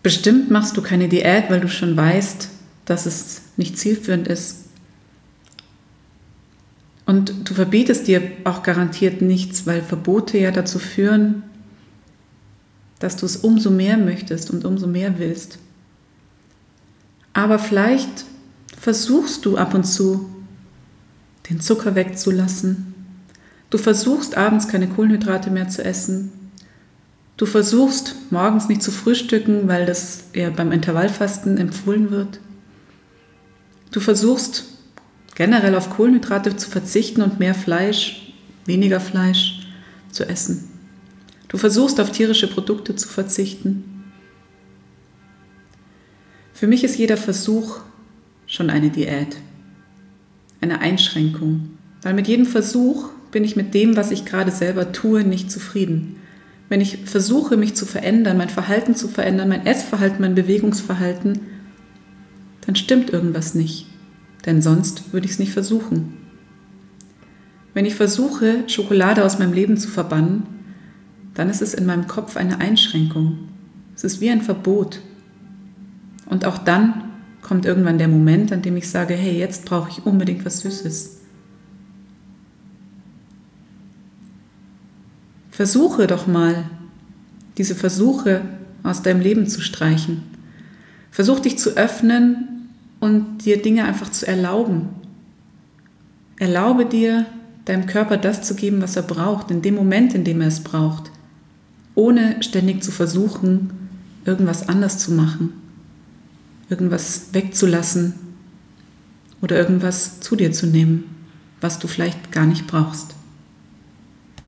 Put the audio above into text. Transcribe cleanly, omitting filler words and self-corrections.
Bestimmt machst du keine Diät, weil du schon weißt, dass es nicht zielführend ist. Und du verbietest dir auch garantiert nichts, weil Verbote ja dazu führen, dass du es umso mehr möchtest und umso mehr willst. Aber vielleicht versuchst du ab und zu, den Zucker wegzulassen. Du versuchst abends keine Kohlenhydrate mehr zu essen. Du versuchst morgens nicht zu frühstücken, weil das eher beim Intervallfasten empfohlen wird. Du versuchst generell auf Kohlenhydrate zu verzichten und mehr Fleisch, weniger Fleisch zu essen. Du versuchst auf tierische Produkte zu verzichten. Für mich ist jeder Versuch schon eine Diät, eine Einschränkung, weil mit jedem Versuch bin ich mit dem, was ich gerade selber tue, nicht zufrieden. Wenn ich versuche, mich zu verändern, mein Verhalten zu verändern, mein Essverhalten, mein Bewegungsverhalten, dann stimmt irgendwas nicht, denn sonst würde ich es nicht versuchen. Wenn ich versuche, Schokolade aus meinem Leben zu verbannen, dann ist es in meinem Kopf eine Einschränkung. Es ist wie ein Verbot. Und auch dann kommt irgendwann der Moment, an dem ich sage, hey, jetzt brauche ich unbedingt was Süßes. Versuche doch mal, diese Versuche aus deinem Leben zu streichen. Versuch dich zu öffnen und dir Dinge einfach zu erlauben. Erlaube dir, deinem Körper das zu geben, was er braucht, in dem Moment, in dem er es braucht, ohne ständig zu versuchen, irgendwas anders zu machen, irgendwas wegzulassen oder irgendwas zu dir zu nehmen, was du vielleicht gar nicht brauchst.